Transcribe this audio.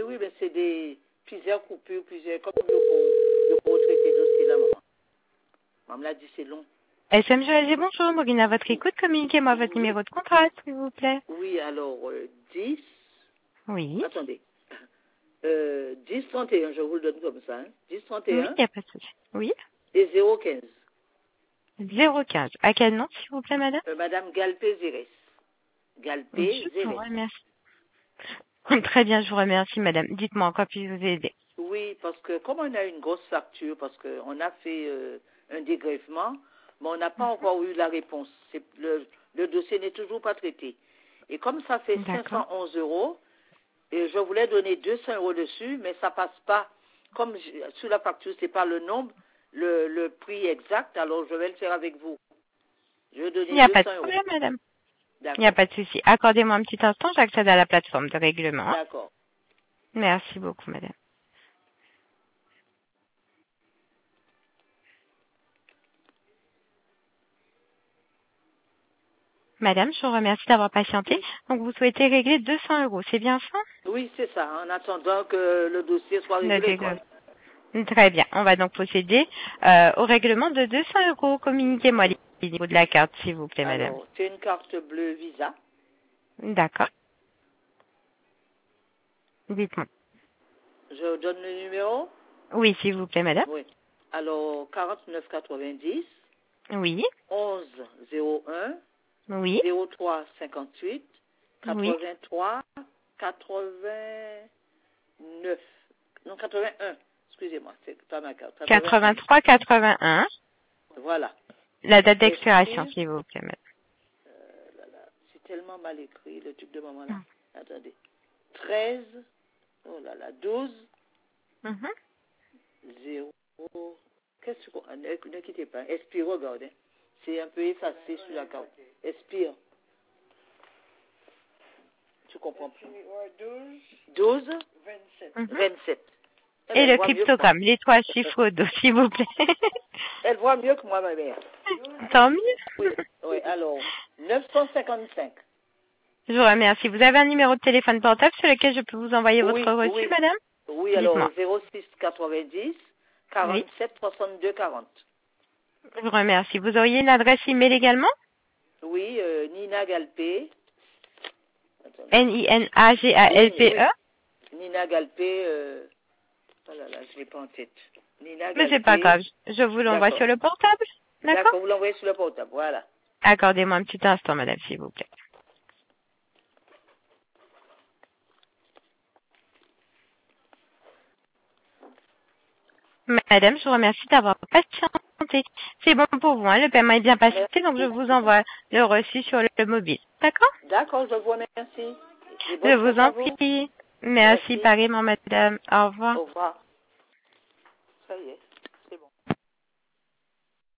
oui, mais c'est plusieurs coupures, comme le pour traiter dossier là, maman. Maman l'a dit, c'est long. SM Joël, bonjour, Maureen à votre écoute, communiquez-moi votre numéro de contrat, s'il vous plaît. Oui, alors, 10, Oui. attendez, 10, 31, je vous le donne comme ça, hein. 10, Oui, 31 il n'y a pas de souci. Oui. et 015. 015. À quel nom, s'il vous plaît, madame? Madame Galpé Zérès. Galpé Je vous Zérès. remercie. Très bien, je vous remercie, madame. Dites-moi en quoi puis-je vous aider. Oui, parce que comme on a une grosse facture, parce qu'on a fait un dégrèvement, mais on n'a pas encore eu la réponse. Le dossier n'est toujours pas traité. Et comme ça fait D'accord. 511 euros, et je voulais donner 200 euros dessus, mais ça passe pas. Comme sur la facture, c'est pas le nombre, le prix exact, alors je vais le faire avec vous. Je vais Il donner n'y a pas de 200 euros. problème, madame. Il n'y a D'accord. pas de souci. Accordez-moi un petit instant, j'accède à la plateforme de règlement. D'accord. Merci beaucoup, madame. Madame, je vous remercie d'avoir patienté. Oui, Donc, vous souhaitez régler 200 euros, c'est bien ça? oui, c'est ça, en attendant que le dossier soit Le réglé, quoi. dégrèvement. Très bien. On va donc procéder au règlement de 200 euros. Communiquez-moi les numéros de la carte, s'il vous plaît, madame. Alors, c'est une carte bleue Visa. D'accord. Dites-moi. Je donne le numéro. Oui, s'il vous plaît, madame. Oui. Alors, 49,90, Oui. 11,01, Oui. 03,58, Oui. 83, 89. Non, 81. Excusez-moi, c'est pas ma carte. 81. 83 81. Voilà. La date d'expiration, Expire. s'il vous plaît, madame. C'est tellement mal écrit, le truc de maman là. Attendez. 13, oh là là, 12, Mhm. 0. Qu'est-ce qu'on. Ne quittez pas. Expire, regardez. C'est un peu effacé sur la carte. Expire. Tu comprends pas. 12, 27. Mhm. 27. Eh Et ben, elle le voit mieux que moi. cryptogramme, les trois chiffres au dos, s'il vous plaît. Elle voit mieux que moi, ma mère. Tant mieux. Oui, oui, alors, 955. Je vous remercie. Vous avez un numéro de téléphone portable sur lequel je peux vous envoyer votre Oui, reçu, oui. madame? Oui, alors, Dites-moi. 06 90 Oui. 47 62 40. Je vous remercie. Vous auriez une adresse email également? Oui, Nina Galpé. Attendez. Oui, Ninagalpe. oui. Nina Galpé, oh là là, je ne l'ai pas en tête. Nina Mais c'est pas Galpé. grave. Je vous l'envoie D'accord. sur le portable. D'accord? D'accord, vous l'envoyez sur le portable, voilà. Accordez-moi un petit instant, madame, s'il vous plaît. Madame, je vous remercie d'avoir patienté. C'est bon pour vous, hein, le paiement est bien passé, donc je vous envoie le reçu sur le mobile. D'accord? D'accord, je vous remercie. Et Je bonne vous fête à en vous. prie. Merci Merci. pareillement, madame. Au revoir. Au revoir. Ça y est.